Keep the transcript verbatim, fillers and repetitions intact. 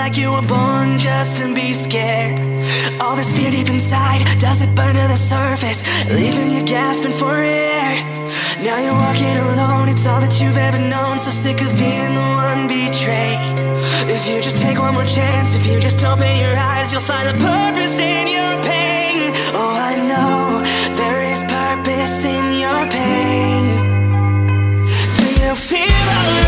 like you were born just to be scared. All this fear deep inside, does it burn to the surface, leaving you gasping for air? Now you're walking alone, it's all that you've ever known. So sick of being the one betrayed. If you just take one more chance, if you just open your eyes, you'll find the purpose in your pain. Oh, I know there is purpose in your pain. Do you feel alone?